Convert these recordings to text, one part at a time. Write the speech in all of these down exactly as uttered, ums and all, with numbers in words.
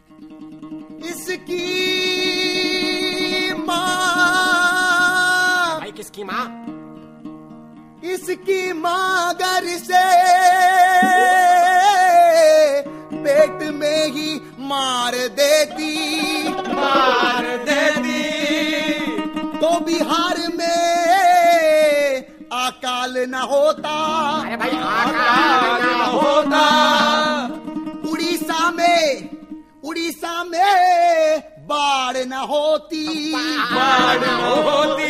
इसकी माँ, भाई किसकी माँ? इसकी माँ घर से पेट में ही मार देती, मार देती तो बिहार में अकाल न होता। अरे भाई अकाल न होता। उड़ीसा में उड़ीसा में बाढ़ न होती, बाढ़ न होती।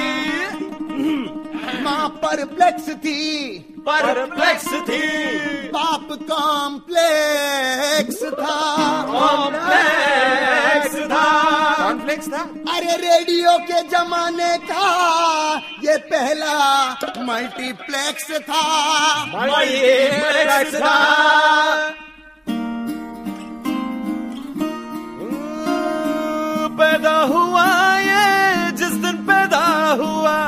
माँ परप्लेक्स थी, परप्लेक्स थी। बाप कॉम्प्लेक्स था, कॉम्प्लेक्स था। कॉम्प्लेक्स था। अरे रेडियो के जमाने का ये पहला मल्टीप्लेक्स था, मल्टीप्लेक्स था। पैदा हुआ ये जिस दिन पैदा हुआ,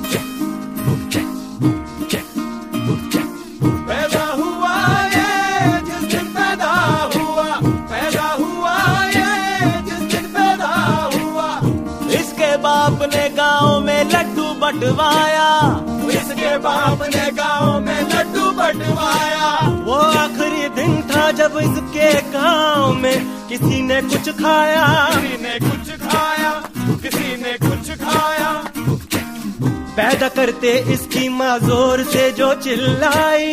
पैदा हुआ ये जिस दिन पैदा हुआ, पैदा हुआ ये जिस दिन पैदा हुआ। इसके बाप ने गांव में लड्डू बंटवाया, इसके बाप ने गांव में लड्डू बंटवाया। वो आखिरी दिन था जब इसके गांव में किसी ने कुछ खाया, किसी ने कुछ खाया, किसी ने कुछ खाया। पैदा करते इसकी माँ जोर से जो चिल्लाई,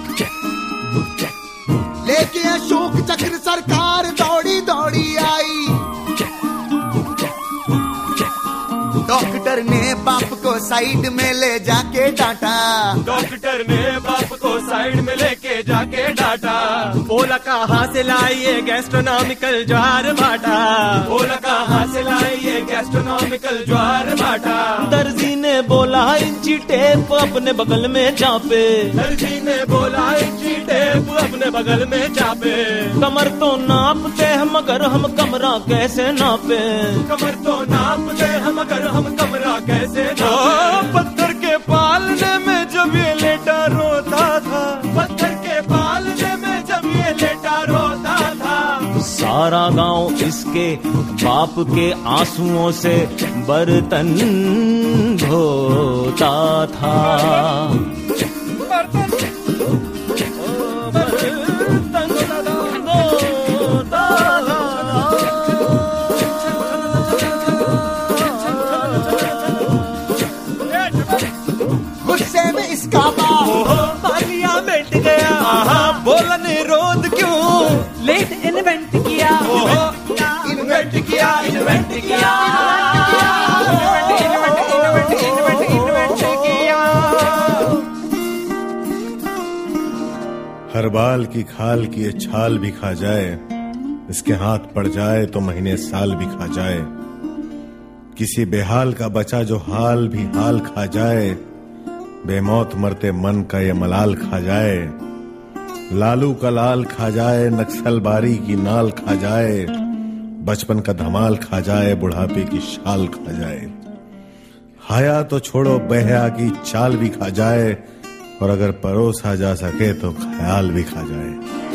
लेके अशोक चक्र सरकार दौड़ी दौड़ी आई। डॉक्टर ने बाप को साइड में ले जाके डांटा, डॉक्टर ने बाप को साइड में लेके जाके डांटा। बोला कहाँ से लाई ये गैस्ट्रोनॉमिकल ज्वार भाटा, बोला कहाँ से लाई ये गैस्ट्रोनॉमिकल ज्वार भाटा। दर्जी ने बोला इंची टेप अपने बगल में चापे, दर्जी ने बोला इंची टेप अपने बगल में चापे। कमर तो नापते हम मगर हम कमरा कैसे नापे, कमर तो नापते हम मगर हम कमरा कैसे नापे। पत्थर के पालने में जब ये लेटा रोता था, पत्थर के पालने में जब ये लेटा रोता था। सारा गांव इसके बाप के आंसुओं से बर्तन धोता था, बर्तन इसका बाप पार्लियामेंट गया, बोला निरोध क्यों लेट इन्वेंट किया, इन्वेंट किया, इन्वेंट किया, इन्वेंट इन्वेंट इन्वेंट इन्वेंट किया। हर बाल की खाल की ये छाल भी खा जाए, इसके हाथ पड़ जाए तो महीने साल भी खा जाए। किसी बेहाल का बचा जो हाल भी हाल खा जाए, बेमौत मरते मन का ये मलाल खा जाए। लालू का लाल खा जाए, नक्सलबारी की नाल खा जाए, बचपन का धमाल खा जाए, बुढ़ापे की शाल खा जाए। हया तो छोड़ो बेहया की चाल भी खा जाए, और अगर परोसा जा सके तो ख्याल भी खा जाए।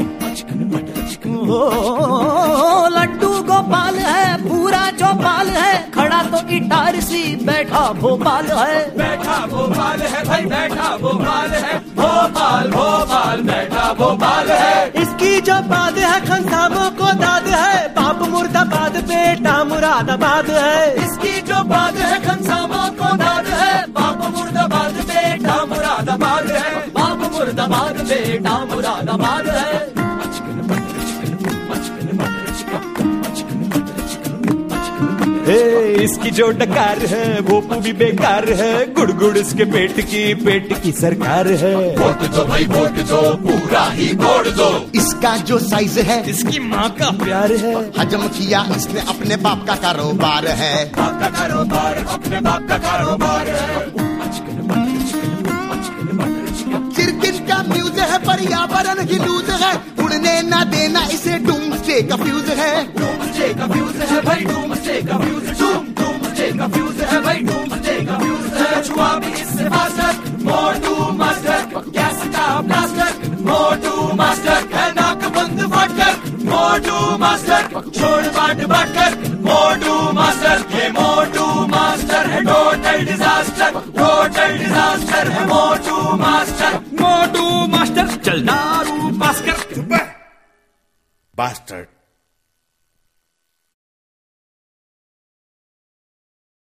ओ, लड्डू गोपाल है, पूरा चौपाल है, खड़ा तो इटारसी बैठा भोपाल है, बैठा भोपाल है भाई, बैठा भोपाल है, भोपाल भोपाल बैठा भोपाल है। इसकी जो बात है खंसाबों को दाद है, बाप मुर्दाबाद बेटा मुरादाबाद है। इसकी जो बात है खंसाबों को दाद है, बाप मुर्दाबाद बेटा मुरादाबाद है, बाप मुर्दाबाद बेटा मुरादाबाद है। इसकी जो डकार है वो भी बेकार है, गुड़ गुड़ इसके पेट की पेट की सरकार है। वोट दो भाई वोट दो, पूरा ही वोट दो। इसका जो साइज है इसकी माँ का प्यार है, हजम किया इसने अपने बाप का कारोबार है, बाप का कारोबार अपने बाप का कारोबार है। चिरकिन का म्यूज है, पर्यावरण की लूज है, उड़ने ना देना इसे डूम्सडे का फ्यूज है, डूम्सडे का फ्यूज है भाई, डूम्सडे का फ्यूज, डूम डूम्सडे का फ्यूज है भाई, डूम्सडे का फ्यूज है। छुआ भी इससे फास्टर, मोटू मास्टर, गैस का ब्लास्टर, मोटू मास्टर है नाक बंद फाटकर, मोटू मास्टर, छोड़ बाट बाट कर, मोटू मास्टर, ये मोटू मास्टर है टोटल डिजास्टर, टोटल डिजास्टर है मोटू मास्टर, मोटू मास्टर चल दारू पास कर। बास्टर्ड।